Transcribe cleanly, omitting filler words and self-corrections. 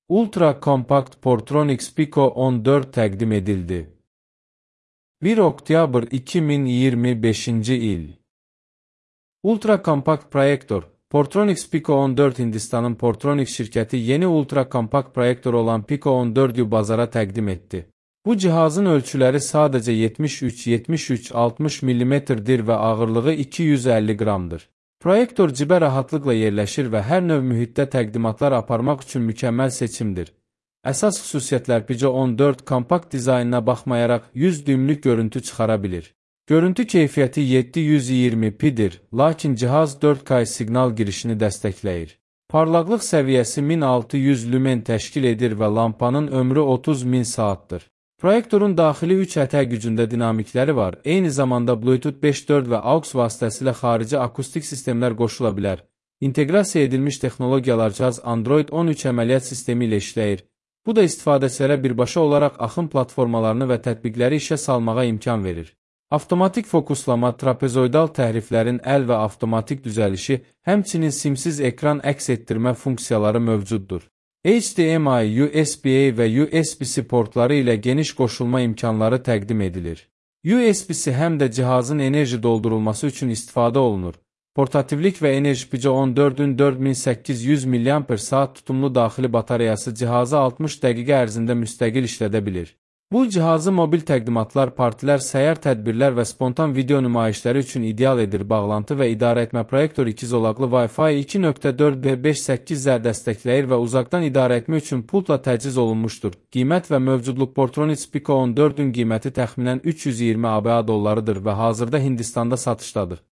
Ultra kompakt Portronix Pico 14 təqdim edildi. 1 oktyabr 2025-ci il. Ultra kompakt proyektor Portronix Pico 14 Hindistanın Portronix şirkəti yeni ultra kompakt proyektor olan Pico 14'ü bazara təqdim etdi. Bu cihazın ölçüləri sadəcə 73-60 mm-dir və ağırlığı 250 qramdır. Proyektor cibə rahatlıqla yerləşir və hər növ mühitdə təqdimatlar aparmaq üçün mükəmməl seçimdir. Əsas xüsusiyyətlər Pico 14 kompakt dizaynına baxmayaraq 100 düymlük görüntü çıxara bilir. Görüntü keyfiyyəti 720p-dir, lakin cihaz 4K siqnal girişini dəstəkləyir. Parlaqlıq səviyyəsi 1600 lümen təşkil edir və lampanın ömrü 30.000 saatdır. Proyektorun daxili 3 ətək gücündə dinamikləri var, eyni zamanda Bluetooth 5.4 və AUX vasitəsilə xarici akustik sistemlər qoşula bilər. İnteqrasiya edilmiş texnologiyalar cihaz Android 13 əməliyyat sistemi ilə işləyir. Bu da istifadəçilərə birbaşa olaraq axın platformalarını və tətbiqləri işə salmağa imkan verir. Avtomatik fokuslama, trapezoidal təhriflərin əl və avtomatik düzəlişi, həmçinin simsiz ekran əks etdirmə funksiyaları mövcuddur. HDMI, USB-A və USB-C portları ilə geniş qoşulma imkanları təqdim edilir. USB-C həm də cihazın enerji doldurulması üçün istifadə olunur. Portativlik və enerji Pico 14'ün 4800 mAh tutumlu daxili batareyası cihazı 60 dəqiqə ərzində müstəqil işlədə bilir. Bu cihazı mobil təqdimatlar, partilər, səyar tədbirlər və spontan video nümayişləri üçün ideal edir. Bağlantı və idarə etmə proyektor 2 zolaqlı Wi-Fi 2.4 və 5.8 dəstəkləyir və uzaqdan idarə etmə üçün pultla təchiz olunmuşdur. Qiymət və mövcudluq Portronix Pico 14'ün qiyməti təxminən $320 dollarıdır və hazırda Hindistanda satışdadır.